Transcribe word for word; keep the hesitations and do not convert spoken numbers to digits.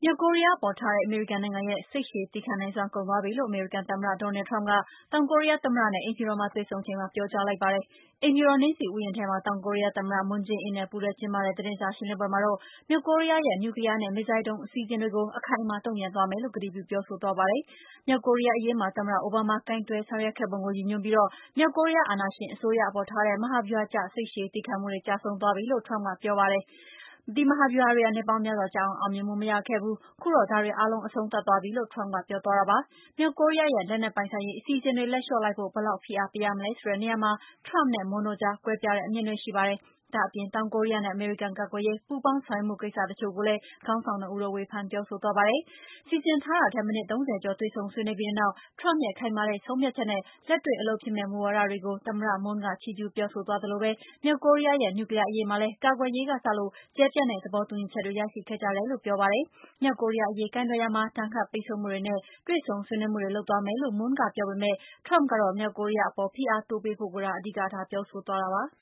မြောက်ကိုရီးယားအပေါ်ထားတဲ့ အမေရိကန်နိုင်ငံရဲ့ စိတ်ရှည်သည်းခံနိုင်စွမ်း ကုန်သွားပြီလို့ အမေရိကန်သမ္မတ Donald Trump က တောင်ကိုရီးယားသမ္မတနဲ့ အိမ်ဖြူတော်မှာ တွေ့ဆုံချိန်မှာ ပြောကြားလိုက်ပါတယ်။ အိမ်ဖြူတော် နှင်းဆီဥယျာဉ်ထဲမှာ တောင်ကိုရီးယားသမ္မတ Moon Jae-in နဲ့ ပူးတွဲကျင်းပတဲ့ သတင်းစာရှင်းလင်းပွဲမှာတော့ မြောက်ကိုရီးယားရဲ့ နျူကလီးယားနဲ့ မစ်ဇိုင်းဒုံး အစီအစဉ်တွေကို အခိုင်အမာ တုံ့ပြန်သွားမယ်လို့ ကတိပြုပြောဆိုသွားပါတယ်။ မြောက်ကိုရီးယားအရေးမှာ သမ္မတအိုဘားမား ကိုင်တွယ်ဆောင်ရွက်ခဲ့ပုံကို ရည်ညွှန်းပြီး မြောက်ကိုရီးယား အာဏာရှင်အစိုးရအပေါ်ထားတဲ့ မဟာဗျူဟာကျ စိတ်ရှည်သည်းခံမှုတွေ ကျဆုံးသွားပြီလို့ Trump ကပြောပါတယ်။ ဒီမဟာဗျူဟာတွေဟာ နှစ်ပေါင်းများစွာကြာအောင် အောင်မြင်မှုမရခဲ့ဘူး၊ ခုတော့ ဒါတွေအားလုံး အဆုံးသတ်သွားပြီလို့ Trump ကပြောသွားတာပါ။ မြောက်ကိုရီးယားရဲ့ လက်နက်ပိုင်ဆိုင်ရေး အစီအစဉ်တွေ လက်လျှော့လိုက်ဖို့ ဘယ်လောက် ဖိအားပေးရမလဲဆိုတဲ့နေရာမှာ Trump နဲ့ Moon တို့ကြား ကွဲပြားတဲ့အမြင်တွေရှိပါတယ်။ ဒါ့အပြင် တောင်ကိုရီးယားနဲ့ အမေရိကန် ကာကွယ်ရေး ပူးပေါင်းဆောင်ရွက်မှုကိစ္စတချို့ကိုလည်း ခေါင်းဆောင်နှစ်ဦးတို့ ဝေဖန်ပြောဆိုသွားပါတယ်။ စီစဉ်ထားတာထက် မိနစ် ၃၀ ကျော် တွေ့ဆုံဆွေးနွေးပြီးတဲ့နောက် Trump ရဲ့ ခိုင်မာတဲ့ဆုံးဖြတ်ချက်နဲ့ လက်တွေ့အလုပ်ဖြစ်မယ့် မူဝါဒတွေကို သမ္မတ Moon က ချီးကျူးပြောဆိုသွားသလို မြောက်ကိုရီးယားရဲ့ နျူကလီးယားအရေးမှာလည်း ကာကွယ်ရေးကစလို့ ကျယ်ပြန့်တဲ့ သဘောတူညီချက်တွေ ရရှိခဲ့ကြတယ်လို့ ပြောပါတယ်။ မြောက်ကိုရီးယားအရေး ကိုင်တွယ်ရာမှာ ဒဏ်ခတ်ပိတ်ဆို့မှုတွေနဲ့ တွေ့ဆုံဆွေးနွေးမှုတွေ လုပ်သွားမယ်လို့ Moon ကပြောပေမဲ့ Trump ကတော့ မြောက်ကိုရီးယားအပေါ် ဖိအားတိုးပေးဖို့ကိုသာ အဓိကထား ပြောဆိုသွားတာပါ။